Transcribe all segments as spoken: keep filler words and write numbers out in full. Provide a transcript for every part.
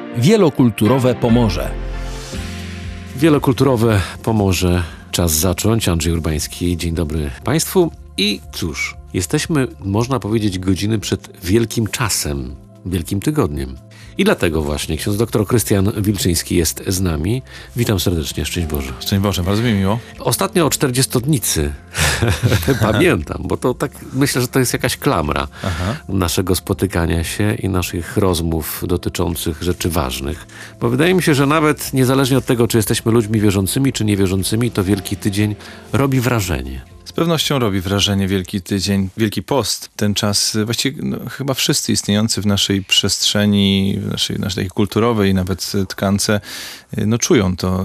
Wielokulturowe Pomorze. Wielokulturowe Pomorze. Czas zacząć. Andrzej Urbański. Dzień dobry Państwu. I cóż, jesteśmy, można powiedzieć, godziny przed wielkim czasem, wielkim tygodniem. I dlatego właśnie ksiądz doktor Krystian Wilczyński jest z nami. Witam serdecznie, szczęść Boże. Szczęść Boże, bardzo mi miło. Ostatnio o czterdziestodnicy pamiętam, bo to tak myślę, że to jest jakaś klamra Aha. naszego spotykania się i naszych rozmów dotyczących rzeczy ważnych. Bo wydaje mi się, że nawet niezależnie od tego, czy jesteśmy ludźmi wierzącymi, czy niewierzącymi, to Wielki Tydzień robi wrażenie. Z pewnością robi wrażenie Wielki Tydzień, Wielki Post. Ten czas, właściwie no, chyba wszyscy istniejący w naszej przestrzeni, w naszej, naszej takiej kulturowej nawet tkance, no czują to.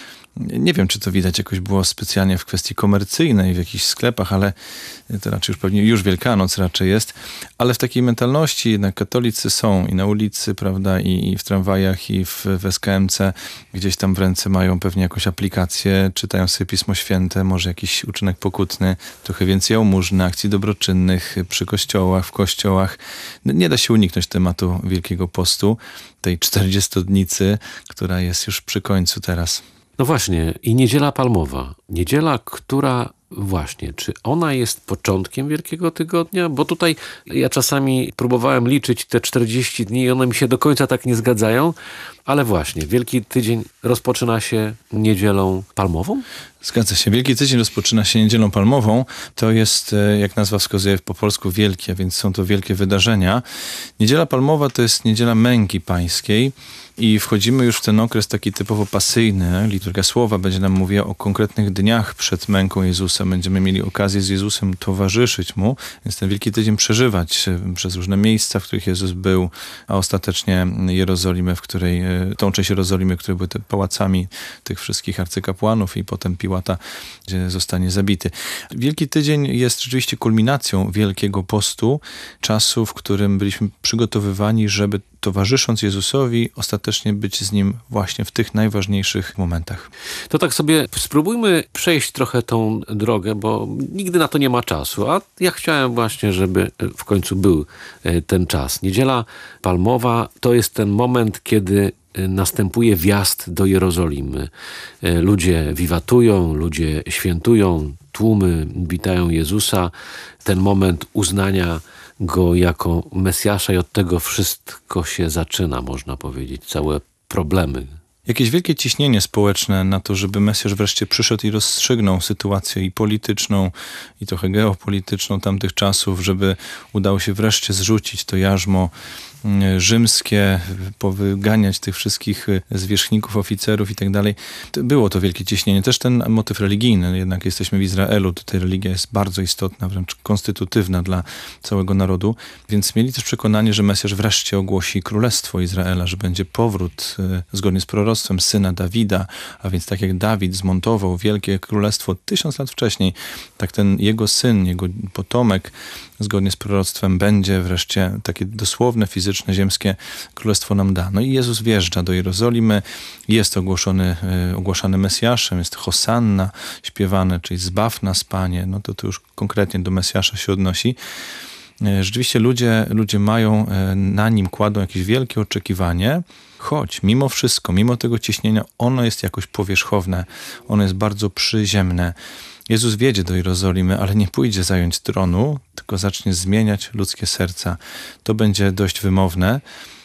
Nie wiem, czy to widać jakoś było specjalnie w kwestii komercyjnej, w jakichś sklepach, ale to raczej już pewnie już Wielkanoc raczej jest, ale w takiej mentalności jednak katolicy są i na ulicy, prawda, i, i w tramwajach, i w, w S K M C, gdzieś tam w ręce mają pewnie jakąś aplikację, czytają sobie Pismo Święte, może jakiś uczynek pokutny, trochę więcej jałmużny, akcji dobroczynnych przy kościołach, w kościołach. Nie da się uniknąć tematu Wielkiego Postu, tej czterdziestodnicy, która jest już przy końcu teraz. No właśnie, i Niedziela Palmowa. Niedziela, która właśnie, czy ona jest początkiem Wielkiego Tygodnia? Bo tutaj ja czasami próbowałem liczyć te czterdzieści dni i one mi się do końca tak nie zgadzają, ale właśnie, Wielki Tydzień rozpoczyna się Niedzielą Palmową? Zgadza się. Wielki Tydzień rozpoczyna się Niedzielą Palmową. To jest, jak nazwa wskazuje po polsku, wielkie, więc są to wielkie wydarzenia. Niedziela Palmowa to jest Niedziela Męki Pańskiej i wchodzimy już w ten okres taki typowo pasyjny. Liturgia Słowa będzie nam mówiła o konkretnych dniach przed męką Jezusa. Będziemy mieli okazję z Jezusem towarzyszyć Mu, więc ten Wielki Tydzień przeżywać przez różne miejsca, w których Jezus był, a ostatecznie Jerozolimę, w której, tą część Jerozolimy, które były te pałacami tych wszystkich arcykapłanów i potem Piłata, gdzie zostanie zabity. Wielki Tydzień jest rzeczywiście kulminacją Wielkiego Postu, czasu, w którym byliśmy przygotowywani, żeby towarzysząc Jezusowi, ostatecznie być z Nim właśnie w tych najważniejszych momentach. To tak sobie spróbujmy przejść trochę tą drogę, bo nigdy na to nie ma czasu, a ja chciałem właśnie, żeby w końcu był ten czas. Niedziela Palmowa to jest ten moment, kiedy następuje wjazd do Jerozolimy. Ludzie wiwatują, ludzie świętują, tłumy witają Jezusa. Ten moment uznania Go jako Mesjasza i od tego wszystko się zaczyna, można powiedzieć, całe problemy. Jakieś wielkie ciśnienie społeczne na to, żeby Mesjasz wreszcie przyszedł i rozstrzygnął sytuację i polityczną, i trochę geopolityczną tamtych czasów, żeby udało się wreszcie zrzucić to jarzmo rzymskie, powyganiać tych wszystkich zwierzchników, oficerów i tak dalej. Było to wielkie ciśnienie. Też ten motyw religijny, jednak jesteśmy w Izraelu, tutaj religia jest bardzo istotna, wręcz konstytutywna dla całego narodu, więc mieli też przekonanie, że Mesjasz wreszcie ogłosi królestwo Izraela, że będzie powrót zgodnie z proroctwem syna Dawida, a więc tak jak Dawid zmontował wielkie królestwo tysiąc lat wcześniej, tak ten jego syn, jego potomek zgodnie z proroctwem będzie wreszcie takie dosłowne, fizyczne, ziemskie królestwo nam da. No i Jezus wjeżdża do Jerozolimy, jest ogłoszony, ogłaszany Mesjaszem, jest Hosanna śpiewane, czyli zbaw nas Panie, no to to już konkretnie do Mesjasza się odnosi. Rzeczywiście ludzie, ludzie mają na nim, kładą jakieś wielkie oczekiwanie, choć mimo wszystko, mimo tego ciśnienia, ono jest jakoś powierzchowne, ono jest bardzo przyziemne. Jezus wjedzie do Jerozolimy, ale nie pójdzie zająć tronu, tylko zacznie zmieniać ludzkie serca. To będzie dość wymowne,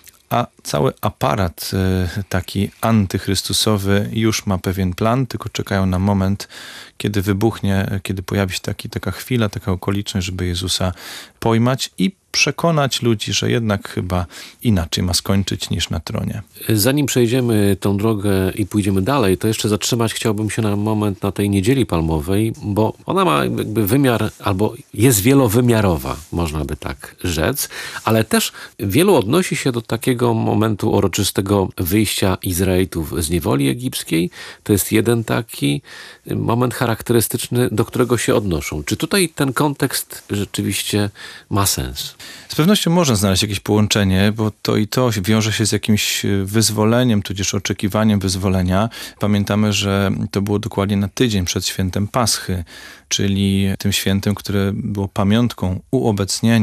a cały aparat taki antychrystusowy już ma pewien plan, tylko czekają na moment, kiedy wybuchnie, kiedy pojawi się taki, taka chwila, taka okoliczność, żeby Jezusa pojmać i przekonać ludzi, że jednak chyba inaczej ma skończyć niż na tronie. Zanim przejdziemy tą drogę i pójdziemy dalej, to jeszcze zatrzymać chciałbym się na moment na tej Niedzieli Palmowej, bo ona ma jakby wymiar, albo jest wielowymiarowa, można by tak rzec, ale też wielu odnosi się do takiego momentu uroczystego wyjścia Izraelitów z niewoli egipskiej. To jest jeden taki moment charakterystyczny, do którego się odnoszą. Czy tutaj ten kontekst rzeczywiście ma sens? Z pewnością można znaleźć jakieś połączenie, bo to i to wiąże się z jakimś wyzwoleniem, tudzież oczekiwaniem wyzwolenia. Pamiętamy, że to było dokładnie na tydzień przed świętem Paschy, czyli tym świętem, które było pamiątką, uobecnieniem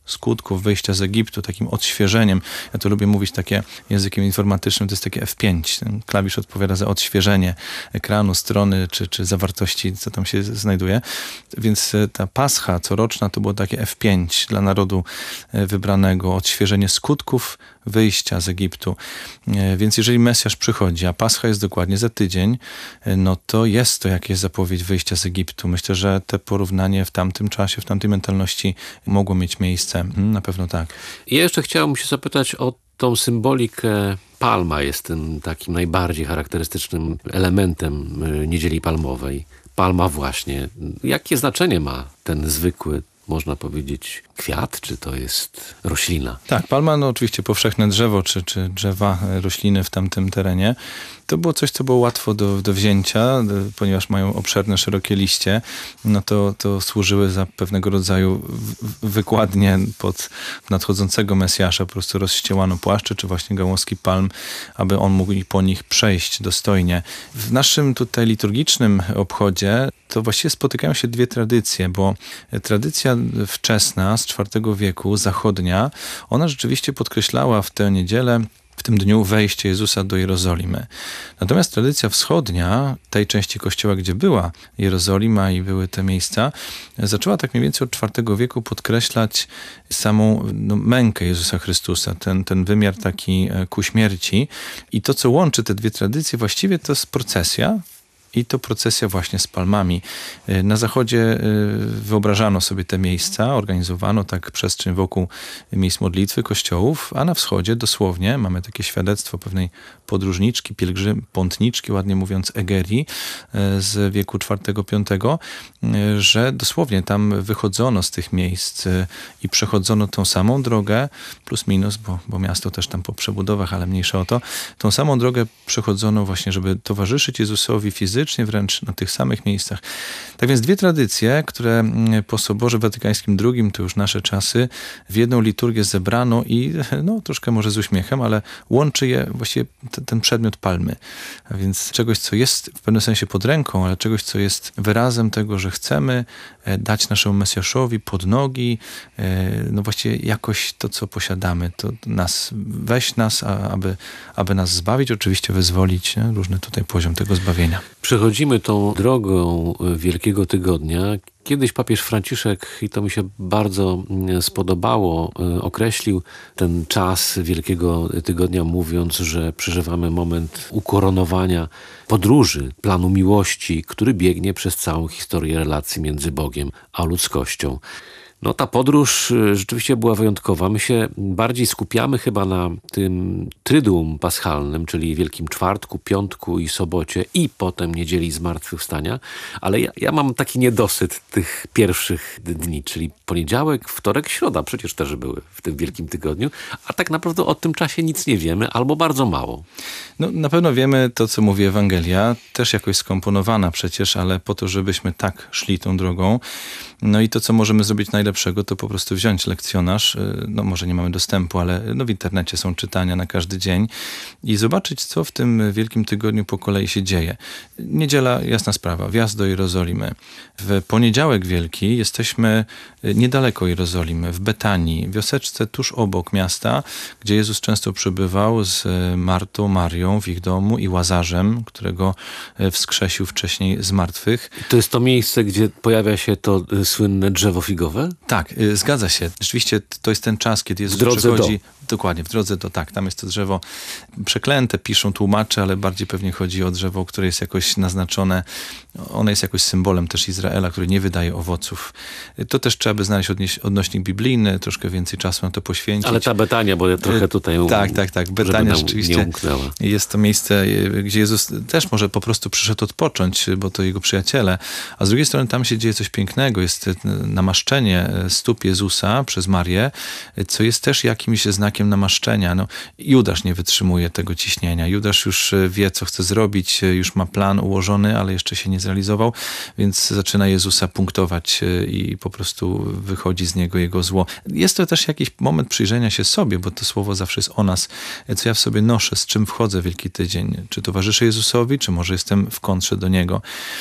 skutków wyjścia z Egiptu, takim odświeżeniem. Ja to lubię mówić takie językiem informatycznym, to jest takie F pięć. Ten klawisz odpowiada za odświeżenie ekranu, strony, czy, czy zawartości, co tam się znajduje. Więc ta Pascha coroczna to było takie F pięć dla narodu wybranego, odświeżenie skutków wyjścia z Egiptu. Więc jeżeli Mesjasz przychodzi, a Pascha jest dokładnie za tydzień, no to jest to jakieś zapowiedź wyjścia z Egiptu. Myślę, że te porównanie w tamtym czasie, w tamtej mentalności mogło mieć miejsce. Na pewno tak. Ja jeszcze chciałbym się zapytać o tą symbolikę. Palma jest tym takim najbardziej charakterystycznym elementem Niedzieli Palmowej. Palma właśnie. Jakie znaczenie ma ten zwykły, można powiedzieć, kwiat, czy to jest roślina? Tak, palma, no oczywiście powszechne drzewo, czy, czy drzewa, rośliny w tamtym terenie. To było coś, co było łatwo do, do wzięcia, ponieważ mają obszerne, szerokie liście, no to, to służyły za pewnego rodzaju wykładnię pod nadchodzącego Mesjasza. Po prostu rozściełano płaszcze, czy właśnie gałązki palm, aby on mógł po nich przejść dostojnie. W naszym tutaj liturgicznym obchodzie to właściwie spotykają się dwie tradycje, bo tradycja wczesna z czwartego wieku, zachodnia, ona rzeczywiście podkreślała w tę niedzielę, w tym dniu wejście Jezusa do Jerozolimy. Natomiast tradycja wschodnia, tej części kościoła, gdzie była Jerozolima i były te miejsca, zaczęła tak mniej więcej od czwartego wieku podkreślać samą no, mękę Jezusa Chrystusa, ten, ten wymiar taki ku śmierci. I to, co łączy te dwie tradycje, właściwie to jest procesja, i to procesja właśnie z palmami. Na zachodzie wyobrażano sobie te miejsca, organizowano tak przestrzeń wokół miejsc modlitwy, kościołów, a na wschodzie dosłownie mamy takie świadectwo pewnej podróżniczki, pielgrzym, pątniczki, ładnie mówiąc Egerii z wieku czwartego piątego, że dosłownie tam wychodzono z tych miejsc i przechodzono tą samą drogę, plus minus, bo, bo miasto też tam po przebudowach, ale mniejsza o to, tą samą drogę przechodzono właśnie, żeby towarzyszyć Jezusowi fizycznie, wręcz na tych samych miejscach. Tak więc dwie tradycje, które po Soborze Watykańskim drugim, to już nasze czasy, w jedną liturgię zebrano i no troszkę może z uśmiechem, ale łączy je właściwie t- ten przedmiot palmy. A więc czegoś, co jest w pewnym sensie pod ręką, ale czegoś, co jest wyrazem tego, że chcemy dać naszemu Mesjaszowi pod nogi, no właściwie jakoś to, co posiadamy, to nas, weź nas, aby, aby nas zbawić, oczywiście wyzwolić, nie? Różny tutaj poziom tego zbawienia. Przechodzimy tą drogą Wielkiego Tygodnia. Kiedyś papież Franciszek, i to mi się bardzo spodobało, określił ten czas Wielkiego Tygodnia, mówiąc, że przeżywamy moment ukoronowania podróży, planu miłości, który biegnie przez całą historię relacji między Bogiem a ludzkością. No ta podróż rzeczywiście była wyjątkowa. My się bardziej skupiamy chyba na tym Tryduum Paschalnym, czyli Wielkim Czwartku, Piątku i Sobocie i potem Niedzieli Zmartwychwstania, ale ja, ja mam taki niedosyt tych pierwszych dni, czyli poniedziałek, wtorek, środa przecież też były w tym Wielkim Tygodniu, a tak naprawdę o tym czasie nic nie wiemy albo bardzo mało. No, na pewno wiemy to, co mówi Ewangelia, też jakoś skomponowana przecież, ale po to, żebyśmy tak szli tą drogą. No i to, co możemy zrobić najlepszego, to po prostu wziąć lekcjonarz, no może nie mamy dostępu, ale no w internecie są czytania na każdy dzień i zobaczyć, co w tym Wielkim Tygodniu po kolei się dzieje. Niedziela, jasna sprawa, wjazd do Jerozolimy. W poniedziałek Wielki jesteśmy niedaleko Jerozolimy, w Betanii, wioseczce tuż obok miasta, gdzie Jezus często przebywał z Martą, Marią w ich domu i Łazarzem, którego wskrzesił wcześniej z martwych. To jest to miejsce, gdzie pojawia się to słynne drzewo figowe? Tak, y, zgadza się. Rzeczywiście to jest ten czas, kiedy Jezus w drodze przychodzi... Do. Dokładnie, w drodze do, tak, tam jest to drzewo przeklęte, piszą tłumacze, ale bardziej pewnie chodzi o drzewo, które jest jakoś naznaczone. Ono jest jakoś symbolem też Izraela, który nie wydaje owoców. To też trzeba by znaleźć odnieś, odnośnik biblijny, troszkę więcej czasu na to poświęcić. Ale ta Betania, bo ja trochę tutaj... Um, tak, tak, tak. Betania rzeczywiście jest to miejsce, gdzie Jezus też może po prostu przyszedł odpocząć, bo to jego przyjaciele. A z drugiej strony tam się dzieje coś pięknego. Jest namaszczenie stóp Jezusa przez Marię, co jest też jakimś znakiem namaszczenia. No, Judasz nie wytrzymuje tego ciśnienia. Judasz już wie, co chce zrobić, już ma plan ułożony, ale jeszcze się nie zrealizował, więc zaczyna Jezusa punktować i po prostu wychodzi z niego jego zło. Jest to też jakiś moment przyjrzenia się sobie, bo to słowo zawsze jest o nas, co ja w sobie noszę, z czym wchodzę w Wielki Tydzień. Czy towarzyszę Jezusowi, czy może jestem w kontrze do Niego.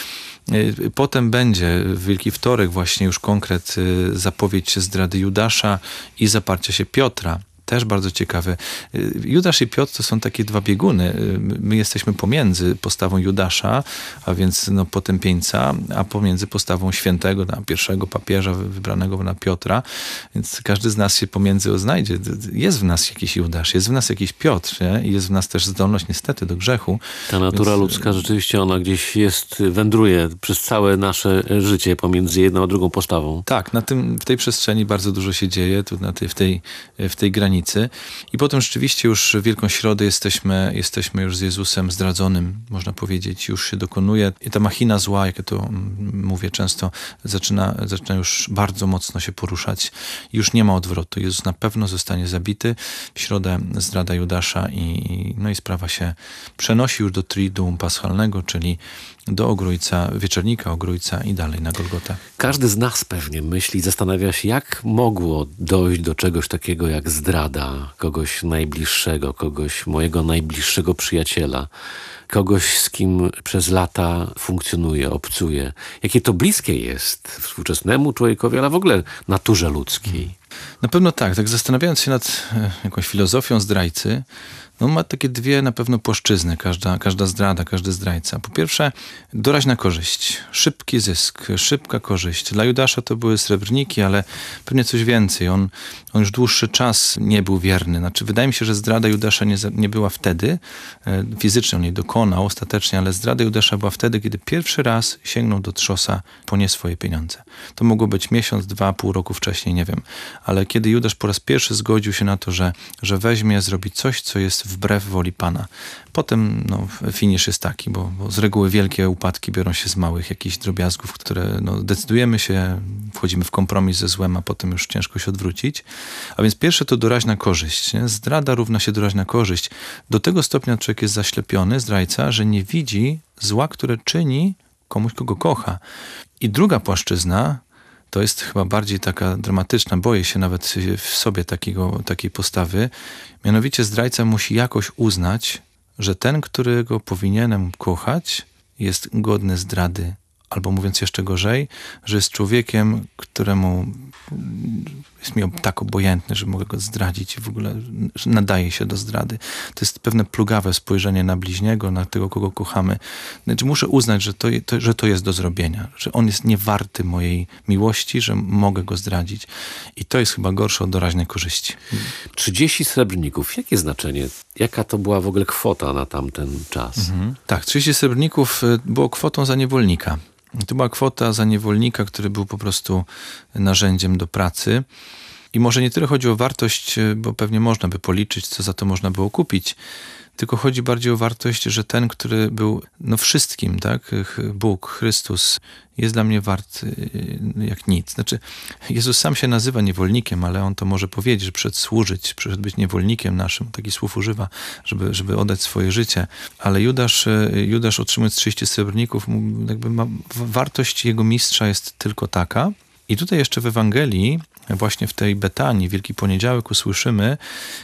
Potem będzie w Wielki Wtorek właśnie już konkret zapowiedź zdrady Judasza i zaparcia się Piotra. Też bardzo ciekawe. Judasz i Piotr to są takie dwa bieguny. My jesteśmy pomiędzy postawą Judasza, a więc no, potępieńca, a pomiędzy postawą świętego, na pierwszego papieża wybranego na Piotra. Więc każdy z nas się pomiędzy znajdzie. Jest w nas jakiś Judasz, jest w nas jakiś Piotr, nie? I jest w nas też zdolność niestety do grzechu. Ta natura Więc... ludzka rzeczywiście ona gdzieś jest, wędruje przez całe nasze życie pomiędzy jedną a drugą postawą. Tak, na tym, w tej przestrzeni bardzo dużo się dzieje, tu na tej, w, tej, w tej granicy. I potem rzeczywiście już w Wielką Środę jesteśmy, jesteśmy już z Jezusem zdradzonym, można powiedzieć, już się dokonuje. I ta machina zła, jak ja to mówię często, zaczyna, zaczyna już bardzo mocno się poruszać. Już nie ma odwrotu. Jezus na pewno zostanie zabity. W środę zdrada Judasza i, no i sprawa się przenosi już do Triduum Paschalnego, czyli do Ogrójca, Wieczernika Ogrójca i dalej na Golgotę. Każdy z nas pewnie myśli, zastanawia się, jak mogło dojść do czegoś takiego jak zdrada kogoś najbliższego, kogoś mojego najbliższego przyjaciela, kogoś, z kim przez lata funkcjonuje, obcuje. Jakie to bliskie jest współczesnemu człowiekowi, ale w ogóle naturze ludzkiej. Na pewno tak. Tak zastanawiając się nad jakąś filozofią zdrajcy, no ma takie dwie na pewno płaszczyzny, każda, każda zdrada, każdy zdrajca. Po pierwsze, doraźna korzyść, szybki zysk, szybka korzyść. Dla Judasza to były srebrniki, ale pewnie coś więcej. On, on już dłuższy czas nie był wierny. Znaczy, wydaje mi się, że zdrada Judasza nie, nie była wtedy, fizycznie on jej dokonał ostatecznie, ale zdrada Judasza była wtedy, kiedy pierwszy raz sięgnął do trzosa po nie swoje pieniądze. To mogło być miesiąc, dwa, pół roku wcześniej, nie wiem. Ale kiedy Judasz po raz pierwszy zgodził się na to, że, że weźmie, zrobi coś, co jest wbrew woli Pana. Potem no, finisz jest taki, bo, bo z reguły wielkie upadki biorą się z małych jakichś drobiazgów, które no, decydujemy się, wchodzimy w kompromis ze złem, a potem już ciężko się odwrócić. A więc pierwsze to doraźna korzyść. Nie? Zdrada równa się doraźna korzyść. Do tego stopnia człowiek jest zaślepiony, zdrajca, że nie widzi zła, które czyni komuś, kogo kocha. I druga płaszczyzna to jest chyba bardziej taka dramatyczna, boję się nawet w sobie takiego, takiej postawy. Mianowicie zdrajca musi jakoś uznać, że ten, którego powinienem kochać, jest godny zdrady. Albo mówiąc jeszcze gorzej, że jest człowiekiem, któremu jest mi tak obojętny, że mogę go zdradzić i w ogóle nadaje się do zdrady. To jest pewne plugawe spojrzenie na bliźniego, na tego, kogo kochamy. Znaczy, muszę uznać, że to, to, że to jest do zrobienia, że on jest niewarty mojej miłości, że mogę go zdradzić. I to jest chyba gorsze od doraźnej korzyści. trzydzieści srebrników. Jakie znaczenie? Jaka to była w ogóle kwota na tamten czas? Mhm. Tak, trzydzieści srebrników było kwotą za niewolnika. To była kwota za niewolnika, który był po prostu narzędziem do pracy. I może nie tyle chodzi o wartość, bo pewnie można by policzyć, co za to można było kupić, tylko chodzi bardziej o wartość, że ten, który był no wszystkim, tak, Bóg, Chrystus, jest dla mnie wart jak nic. Znaczy, Jezus sam się nazywa niewolnikiem, ale on to może powiedzieć, że przyszedł służyć, przyszedł być niewolnikiem naszym. Taki słów używa, żeby, żeby oddać swoje życie. Ale Judasz, Judasz otrzymując trzydzieści srebrników, jakby ma, wartość jego mistrza jest tylko taka. I tutaj jeszcze w Ewangelii, właśnie w tej Betanii, Wielki Poniedziałek, usłyszymy,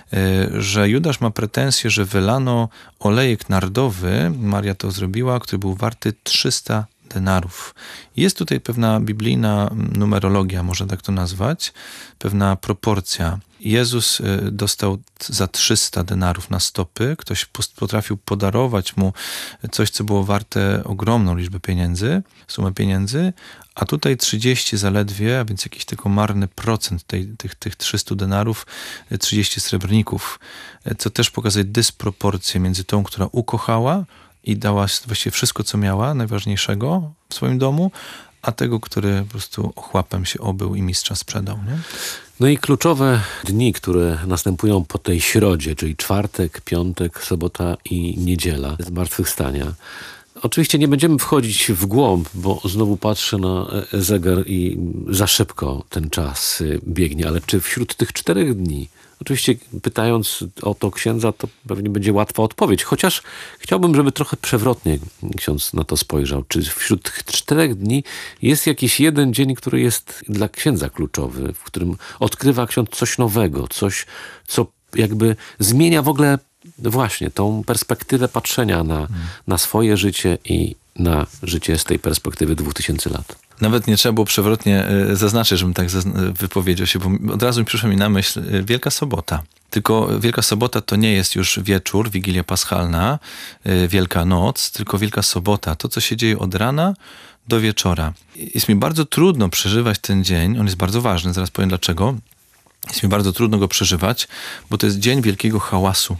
że Judasz ma pretensję, że wylano olejek nardowy, Maria to zrobiła, który był warty trzysta denarów. Jest tutaj pewna biblijna numerologia, można tak to nazwać, pewna proporcja. Jezus dostał za trzysta denarów na stopy, ktoś potrafił podarować mu coś, co było warte ogromną liczbę pieniędzy, sumę pieniędzy, a tutaj trzydzieści zaledwie, a więc jakiś tylko marny procent tej, tych, tych trzystu denarów, trzydzieści srebrników, co też pokazuje dysproporcję między tą, która ukochała i dała właściwie wszystko, co miała, najważniejszego w swoim domu, a tego, który po prostu ochłapem się obył i mistrza sprzedał. Nie? No i kluczowe dni, które następują po tej środzie, czyli czwartek, piątek, sobota i niedziela zmartwychwstania. Oczywiście nie będziemy wchodzić w głąb, bo znowu patrzę na zegar i za szybko ten czas biegnie, ale czy wśród tych czterech dni, oczywiście pytając o to księdza, to pewnie będzie łatwa odpowiedź, chociaż chciałbym, żeby trochę przewrotnie ksiądz na to spojrzał. Czy wśród tych czterech dni jest jakiś jeden dzień, który jest dla księdza kluczowy, w którym odkrywa ksiądz coś nowego, coś, co jakby zmienia w ogóle właśnie tą perspektywę patrzenia na, hmm. na swoje życie i na życie z tej perspektywy dwóch tysięcy lat. Nawet nie trzeba było przewrotnie e, zaznaczyć, żebym tak zazn- wypowiedział się, bo od razu mi przyszła mi na myśl e, Wielka Sobota. Tylko Wielka Sobota to nie jest już wieczór, Wigilia Paschalna, e, Wielka Noc, tylko Wielka Sobota. To, co się dzieje od rana do wieczora. Jest mi bardzo trudno przeżywać ten dzień, on jest bardzo ważny, zaraz powiem dlaczego. Jest mi bardzo trudno go przeżywać, bo to jest dzień wielkiego hałasu.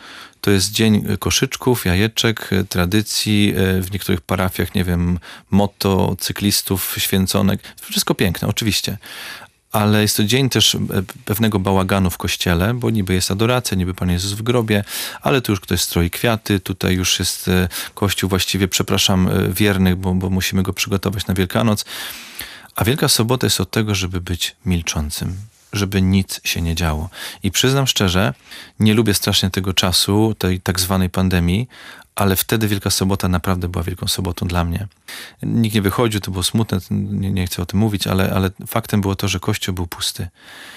To jest dzień koszyczków, jajeczek, tradycji, w niektórych parafiach, nie wiem, motto, cyklistów, święconek. Wszystko piękne, oczywiście. Ale jest to dzień też pewnego bałaganu w kościele, bo niby jest adoracja, niby Pan Jezus w grobie, ale tu już ktoś stroi kwiaty, tutaj już jest kościół właściwie, przepraszam, wiernych, bo, bo musimy go przygotować na Wielkanoc. A Wielka Sobota jest od tego, żeby być milczącym, żeby nic się nie działo. I przyznam szczerze, nie lubię strasznie tego czasu, tej tak zwanej pandemii, ale wtedy Wielka Sobota naprawdę była Wielką Sobotą dla mnie. Nikt nie wychodził, to było smutne, nie, nie chcę o tym mówić, ale, ale faktem było to, że kościół był pusty.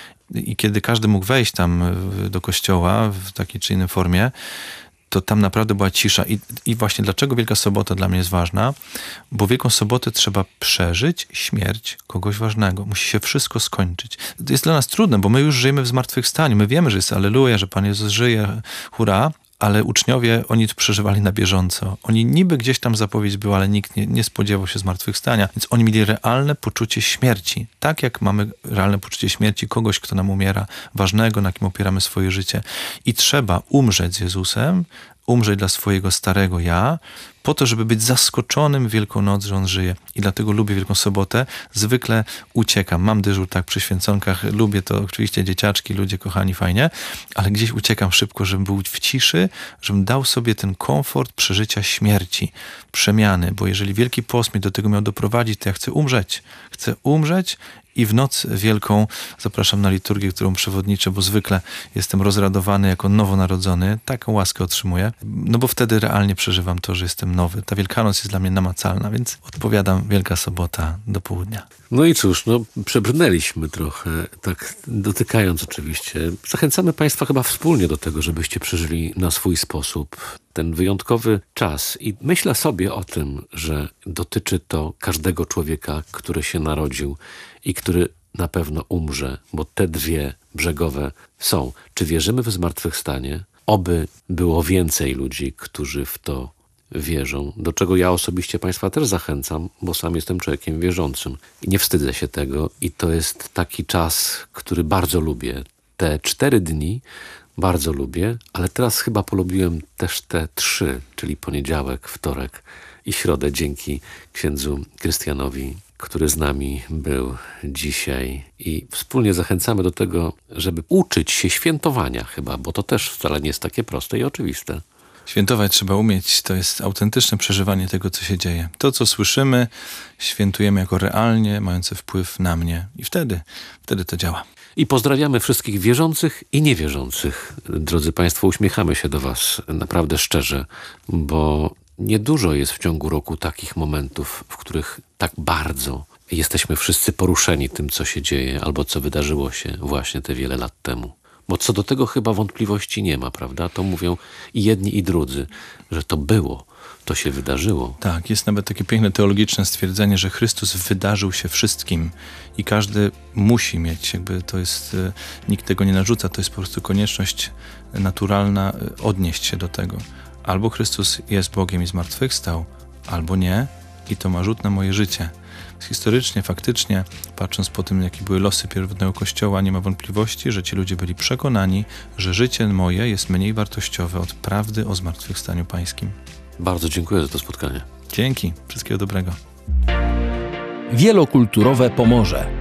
I kiedy każdy mógł wejść tam do kościoła w takiej czy innej formie, to tam naprawdę była cisza. I, I właśnie dlaczego Wielka Sobota dla mnie jest ważna? Bo Wielką Sobotę trzeba przeżyć śmierć kogoś ważnego. Musi się wszystko skończyć. To jest dla nas trudne, bo my już żyjemy w zmartwychwstaniu. My wiemy, że jest alleluja, że Pan Jezus żyje, hurra, ale uczniowie, oni to przeżywali na bieżąco. Oni niby gdzieś tam zapowiedź była, ale nikt nie, nie spodziewał się zmartwychwstania. Więc oni mieli realne poczucie śmierci. Tak jak mamy realne poczucie śmierci kogoś, kto nam umiera, ważnego, na kim opieramy swoje życie. I trzeba umrzeć z Jezusem, umrzeć dla swojego starego ja, po to, żeby być zaskoczonym Wielką Noc, że On żyje. I dlatego lubię Wielką Sobotę. Zwykle uciekam. Mam dyżur tak przy święconkach. Lubię to oczywiście, dzieciaczki, ludzie kochani, fajnie, ale gdzieś uciekam szybko, żebym był w ciszy, żebym dał sobie ten komfort przeżycia śmierci, przemiany, bo jeżeli Wielki Post mnie do tego miał doprowadzić, to ja chcę umrzeć. Chcę umrzeć i w Noc Wielką zapraszam na liturgię, którą przewodniczę, bo zwykle jestem rozradowany jako nowonarodzony. Taką łaskę otrzymuję. No bo wtedy realnie przeżywam to, że jestem nowy. Ta Wielkanoc jest dla mnie namacalna, więc odpowiadam Wielka Sobota do południa. No i cóż, no przebrnęliśmy trochę, tak dotykając oczywiście. Zachęcamy Państwa chyba wspólnie do tego, żebyście przeżyli na swój sposób ten wyjątkowy czas. I myślę sobie o tym, że dotyczy to każdego człowieka, który się narodził i który na pewno umrze, bo te dwie brzegowe są. Czy wierzymy w zmartwychwstanie? Oby było więcej ludzi, którzy w to wierzą, do czego ja osobiście Państwa też zachęcam, bo sam jestem człowiekiem wierzącym i nie wstydzę się tego i to jest taki czas, który bardzo lubię. Te cztery dni bardzo lubię, ale teraz chyba polubiłem też te trzy, czyli poniedziałek, wtorek i środę, dzięki księdzu Krystianowi, który z nami był dzisiaj i wspólnie zachęcamy do tego, żeby uczyć się świętowania chyba, bo to też wcale nie jest takie proste i oczywiste. Świętować trzeba umieć, to jest autentyczne przeżywanie tego, co się dzieje. To, co słyszymy, świętujemy jako realnie mające wpływ na mnie i wtedy, wtedy to działa. I pozdrawiamy wszystkich wierzących i niewierzących. Drodzy Państwo, uśmiechamy się do Was naprawdę szczerze, bo niedużo jest w ciągu roku takich momentów, w których tak bardzo jesteśmy wszyscy poruszeni tym, co się dzieje albo co wydarzyło się właśnie te wiele lat temu. Bo co do tego chyba wątpliwości nie ma, prawda? To mówią i jedni, i drudzy, że to było, to się wydarzyło. Tak, jest nawet takie piękne teologiczne stwierdzenie, że Chrystus wydarzył się wszystkim i każdy musi mieć, jakby to jest, nikt tego nie narzuca, to jest po prostu konieczność naturalna odnieść się do tego. Albo Chrystus jest Bogiem i zmartwychwstał, albo nie i to ma rzut na moje życie. Historycznie, faktycznie, patrząc po tym, jakie były losy pierwotnego Kościoła, nie ma wątpliwości, że ci ludzie byli przekonani, że życie moje jest mniej wartościowe od prawdy o zmartwychwstaniu Pańskim. Bardzo dziękuję za to spotkanie. Dzięki. Wszystkiego dobrego. Wielokulturowe Pomorze.